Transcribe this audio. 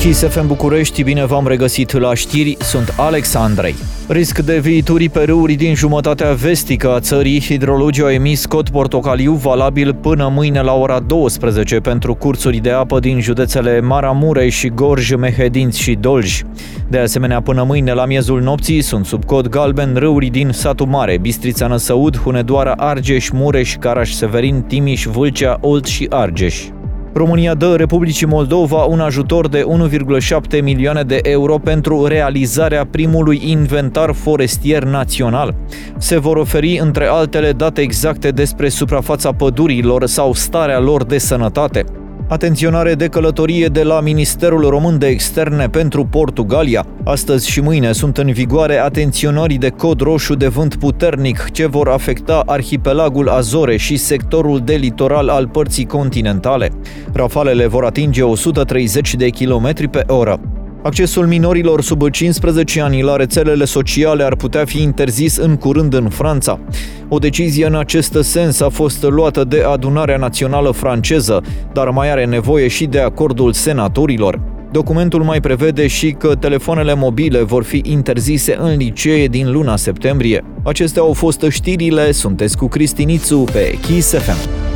Kiss FM București, bine v-am regăsit la știri, sunt Alex Andrei. Risc de viituri pe râuri din jumătatea vestică a țării, hidrologii au emis cod portocaliu valabil până mâine la ora 12 pentru cursuri de apă din județele Maramureș, Gorj, Mehedinți și Dolj. De asemenea, până mâine la miezul nopții sunt sub cod galben râuri din Satu Mare, Bistrița Năsăud, Hunedoara, Argeș, Mureș, Caraș-Severin, Timiș, Vâlcea, Olt și Argeș. România dă Republicii Moldova un ajutor de 1,7 milioane de euro pentru realizarea primului inventar forestier național. Se vor oferi, între altele, date exacte despre suprafața pădurilor sau starea lor de sănătate. Atenționare de călătorie de la Ministerul Român de Externe pentru Portugalia. Astăzi și mâine sunt în vigoare atenționării de cod roșu de vânt puternic ce vor afecta arhipelagul Azore și sectorul de litoral al părții continentale. Rafalele vor atinge 130 de km pe oră. Accesul minorilor sub 15 ani la rețelele sociale ar putea fi interzis în curând în Franța. O decizie în acest sens a fost luată de Adunarea Națională franceză, dar mai are nevoie și de acordul senatorilor. Documentul mai prevede și că telefoanele mobile vor fi interzise în licee din luna septembrie. Acestea au fost știrile, sunteți cu Cristi Nițu pe Kiss FM.